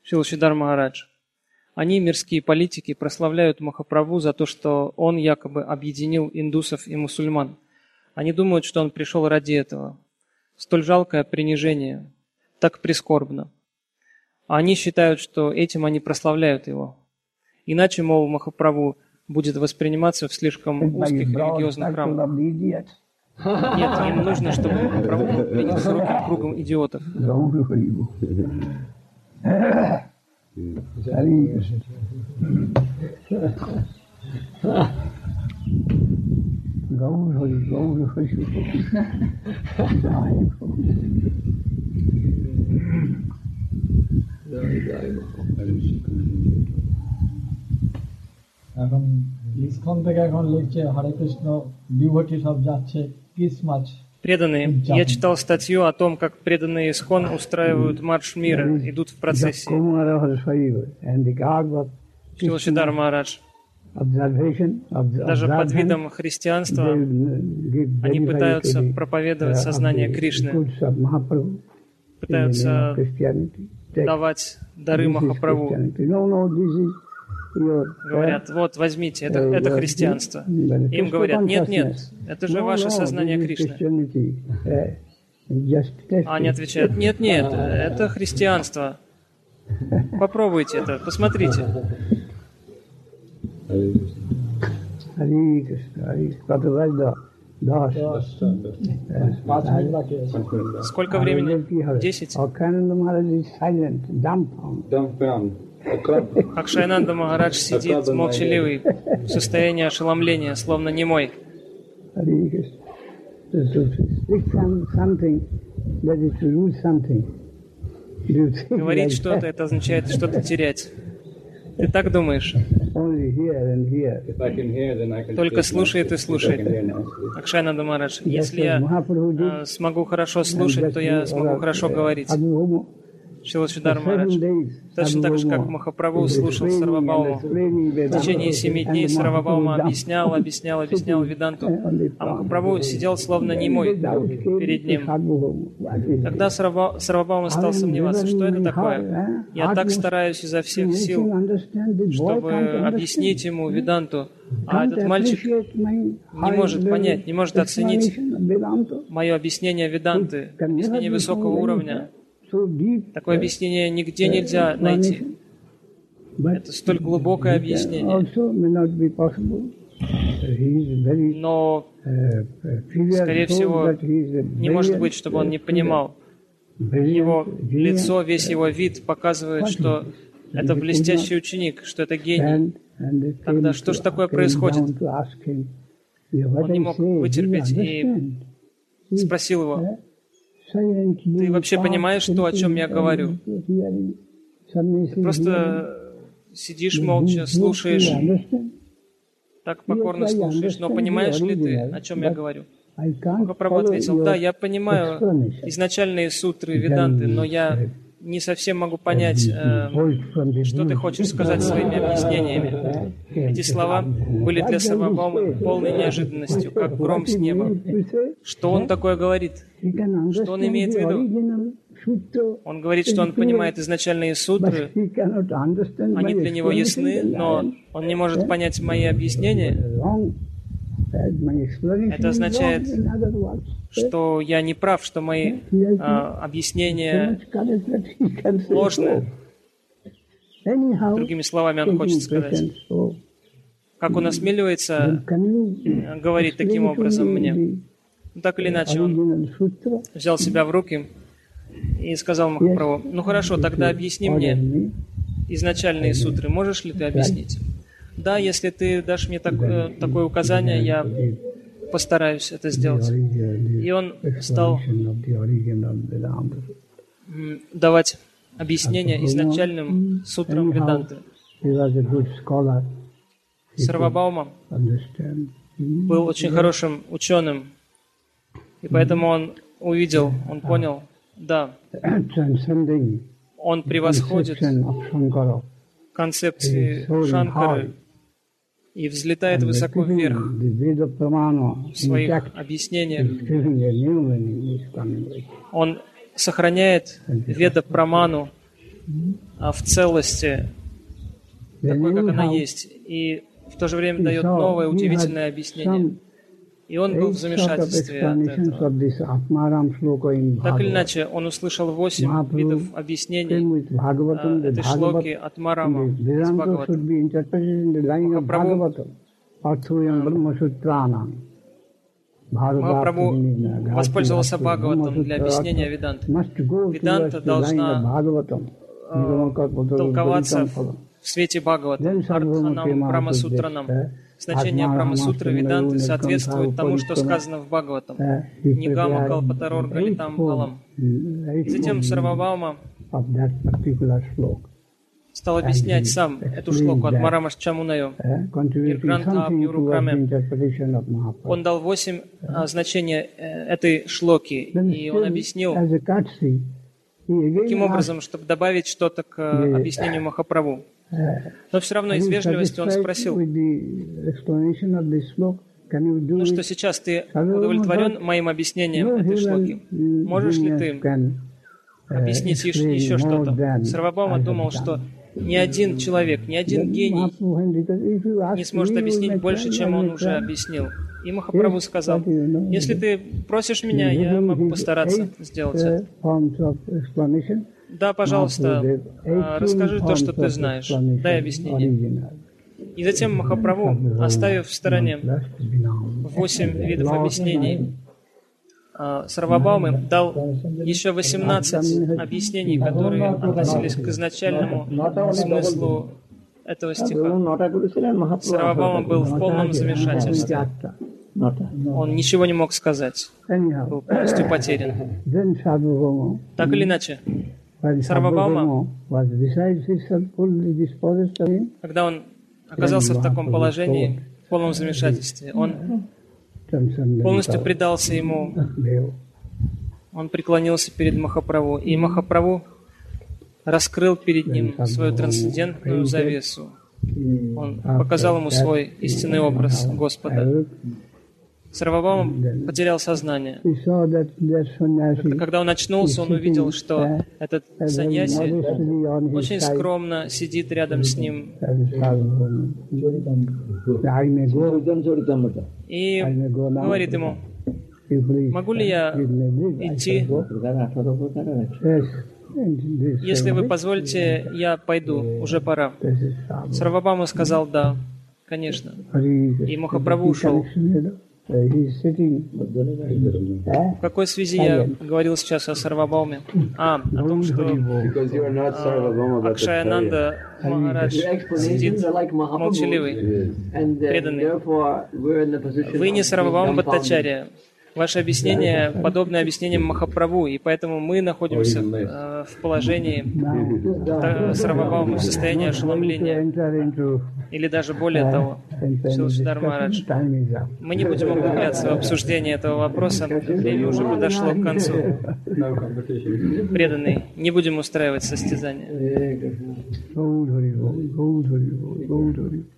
Шилашидар Махарадж. Они, мирские политики, прославляют Махапрабху за то, что он якобы объединил индусов и мусульман. Они думают, что он пришел ради этого. Столь жалкое принижение, так прискорбно. А они считают, что этим они прославляют его. Иначе, мол, Махапрабху будет восприниматься в слишком узких религиозных рамках. Нет, им нужно, чтобы Махапрабху был принят широким кругом идиотов. এখন ইসকন থেকে এখন লিখছে হরে কৃষ্ণ ডিভোটি সব যাচ্ছে ক্রিসমাস Преданные. Я читал статью о том, как преданные Искон устраивают марш мира, идут в процессии. Шилашидар Махарадж. Даже под видом христианства они пытаются проповедовать сознание Кришны, пытаются давать дары Махапрабху. Говорят, вот, возьмите, это христианство. Им говорят, нет, это же ваше сознание Кришны. А они отвечают, нет, это христианство. Попробуйте это, посмотрите. Сколько времени? 10? Акшайананда Махарадж сидит молчаливый, в состоянии ошеломления, словно немой. Говорить что-то, это означает что-то терять. Ты так думаешь? Только слушает и слушает. Акшайананда Махарадж, если я смогу хорошо слушать, то я смогу хорошо говорить. Шилашидар Махарадж. Точно так же, как Махапрабху слушал Сарвабхаума. В течение 7 дней Сарвабхаума объяснял Веданту, а Махапрабху сидел словно немой перед ним. Тогда Сарвабхаума стал сомневаться, что это такое. Я так стараюсь изо всех сил, чтобы объяснить ему Веданту, а этот мальчик не может понять, не может оценить мое объяснение Веданты, объяснение высокого уровня. Такое объяснение нигде нельзя найти. Это столь глубокое объяснение. Но, скорее всего, не может быть, чтобы он не понимал. Его лицо, весь его вид показывает, что это блестящий ученик, что это гений. Тогда что же такое происходит? Он не мог вытерпеть и спросил его, ты вообще понимаешь то, о чем я говорю? Ты просто сидишь молча, слушаешь, так покорно слушаешь, но понимаешь ли ты, о чем я говорю? Махапрабху ответил, да, я понимаю изначальные сутры Веданты, но я не совсем могу понять, что ты хочешь сказать своими объяснениями. Эти слова были для Сарвабхаумы полной неожиданностью, как гром с неба. Что он такое говорит? Что он имеет в виду? Он говорит, что он понимает изначальные сутры, они для него ясны, но он не может понять мои объяснения. Это означает, что я не прав, что мои объяснения ложные. Другими словами, он хочет сказать. Как он осмеливается говорить таким образом мне? Ну, так или иначе, он взял себя в руки и сказал Махапрабху, ну хорошо, тогда объясни мне изначальные сутры. Можешь ли ты объяснить? Да, если ты дашь мне такое указание, я постараюсь это сделать. И он стал давать объяснение изначальным сутрам Веданты. Сарвабхаума был очень хорошим ученым, и поэтому он увидел, он понял, да, он превосходит концепции Шанкары и взлетает высоко вверх в своих объяснениях. Он сохраняет Веда-праману в целости, такой, как она есть, и в то же время дает новое удивительное объяснение. И он был в замешательстве от этого. Так или иначе, он услышал 8 видов объяснений этой шлоки от Марама из Бхагавата. Махапрабху воспользовался Бхагаватом для объяснения Веданты. Веданта должна толковаться в свете Бхагавата, Артханам, Брамасутранам. Значение Брамасутры Веданты соответствует тому, что сказано в Бхагаватам. Нигама Калпатарор Галитам Балам. Затем Сарвабхаума стал объяснять сам эту шлоку от Марама Чамунайо. Он дал 8 значений этой шлоки, и он объяснил таким образом, чтобы добавить что-то к объяснению Махапрабху. Но все равно из вежливости он спросил: ну что, сейчас ты удовлетворен моим объяснением этой шлоки? Можешь ли ты объяснить еще что-то? Сарвабхаума думал, что ни один человек, ни один гений не сможет объяснить больше, чем он уже объяснил. И Махапрабху сказал: если ты просишь меня, я могу постараться сделать это. Да, пожалуйста, расскажи то, что ты знаешь. Дай объяснение. И затем Махапрабху, оставив в стороне 8 видов объяснений, Сарвабхаумы дал еще 18 объяснений, которые относились к изначальному смыслу этого стиха. Сарвабхаума был в полном замешательстве. Он ничего не мог сказать. Был полностью потерян. Так или иначе, Сарвабхаума, когда он оказался в таком положении, в полном замешательстве, он полностью предался ему. Он преклонился перед Махапрабху, и Махапрабху раскрыл перед ним свою трансцендентную завесу. Он показал ему свой истинный образ Господа. Сарвабхаума потерял сознание. Когда он очнулся, он увидел, что этот саньяси очень скромно сидит рядом с ним и говорит ему: могу ли я идти? Если вы позволите, я пойду, уже пора. Сарвабхаума сказал: да, конечно. И Махапрабху ушел. В какой связи я говорил сейчас о Сарвабхауме? О том, что Акшаянанда Махарадж сидит молчаливый, преданный. Вы не Сарвабхаума Бхаттачарья. Ваше объяснение подобно объяснениям Махапрабху, и поэтому мы находимся в положении Сарвабхаумы, в состоянии ошеломления, или даже более того, Шилшидар Махарадж. Мы не будем углубляться в обсуждение этого вопроса, время уже подошло к концу. Преданный, не будем устраивать состязания.